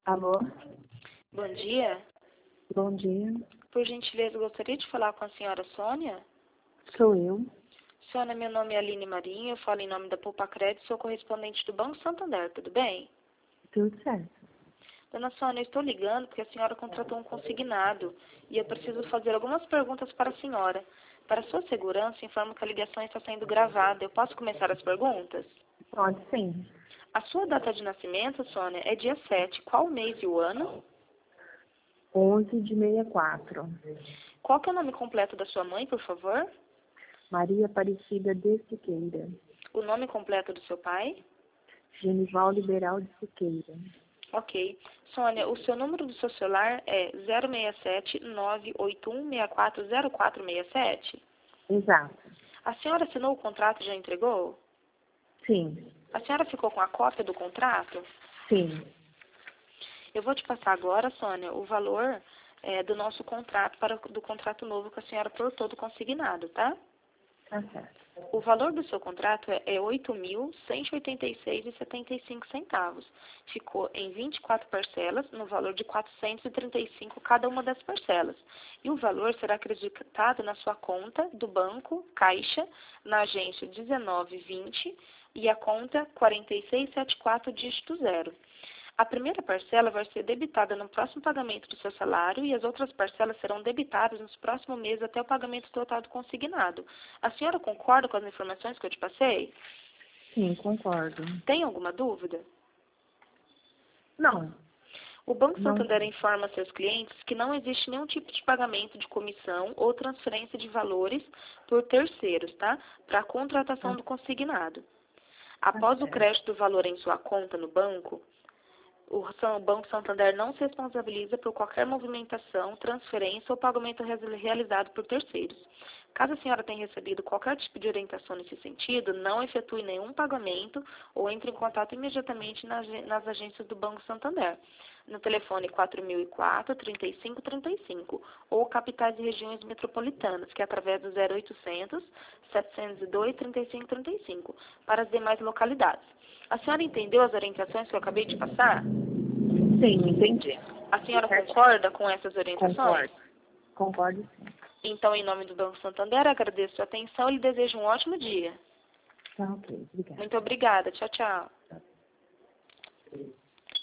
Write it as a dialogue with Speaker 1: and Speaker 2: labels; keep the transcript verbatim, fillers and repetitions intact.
Speaker 1: Alô?
Speaker 2: Bom dia.
Speaker 1: Bom dia.
Speaker 2: Por gentileza, gostaria de falar com a senhora Sônia?
Speaker 1: Sou eu.
Speaker 2: Sônia, meu nome é Aline Marinho, eu falo em nome da Poupa Crédito, sou correspondente do Banco Santander, tudo bem?
Speaker 1: Tudo certo.
Speaker 2: Dona Sônia, eu estou ligando porque a senhora contratou um consignado e eu preciso fazer algumas perguntas para a senhora. Para sua segurança, informo que a ligação está sendo gravada. Eu posso começar as perguntas?
Speaker 1: Pode sim.
Speaker 2: A sua data de nascimento, Sônia, é dia sete. Qual o mês e o ano?
Speaker 1: onze de sessenta e quatro.
Speaker 2: Qual que é o nome completo da sua mãe, por favor?
Speaker 1: Maria Aparecida de Siqueira.
Speaker 2: O nome completo do seu pai?
Speaker 1: Genival Liberal de Siqueira.
Speaker 2: Ok. Sônia, o seu número do seu celular é zero seis sete, nove oito um, seis quatro zero quatro seis sete?
Speaker 1: Exato.
Speaker 2: A senhora assinou o contrato e já entregou?
Speaker 1: Sim.
Speaker 2: A senhora ficou com a cópia do contrato?
Speaker 1: Sim.
Speaker 2: Eu vou te passar agora, Sônia, o valor é, do nosso contrato, para, do contrato novo que a senhora portou do consignado, tá?
Speaker 1: Tá certo.
Speaker 2: O valor do seu contrato é, é oito mil cento e oitenta e seis reais e setenta e cinco centavos. Ficou em vinte e quatro parcelas, no valor de quatrocentos e trinta e cinco cada uma das parcelas. E o valor será acreditado na sua conta do banco Caixa, na agência dezenove vinte e a conta quatro seis sete quatro, dígito zero. A primeira parcela vai ser debitada no próximo pagamento do seu salário e as outras parcelas serão debitadas nos próximos meses até o pagamento total do consignado. A senhora concorda com as informações que eu te passei?
Speaker 1: Sim, concordo.
Speaker 2: Tem alguma dúvida?
Speaker 1: Não.
Speaker 2: O Banco
Speaker 1: Não.
Speaker 2: Santander informa seus clientes que não existe nenhum tipo de pagamento de comissão ou transferência de valores por terceiros, tá? Para a contratação do consignado. Após o crédito do valor em sua conta no banco, o Banco Santander não se responsabiliza por qualquer movimentação, transferência ou pagamento realizado por terceiros. Caso a senhora tenha recebido qualquer tipo de orientação nesse sentido, não efetue nenhum pagamento ou entre em contato imediatamente nas agências do Banco Santander, no telefone quatro mil e quatro, trinta e cinco trinta e cinco, ou capitais e regiões metropolitanas, que é através do zero oitocentos, setecentos e dois, trinta e cinco trinta e cinco, para as demais localidades. A senhora entendeu as orientações que eu acabei de passar?
Speaker 1: Sim, entendi.
Speaker 2: A senhora
Speaker 1: Certo.
Speaker 2: concorda com essas orientações?
Speaker 1: Concordo. Concordo sim.
Speaker 2: Então, em nome do Banco Santander, agradeço a sua atenção e lhe desejo um ótimo dia.
Speaker 1: Tá ok. Obrigada.
Speaker 2: Muito obrigada. Tchau, tchau.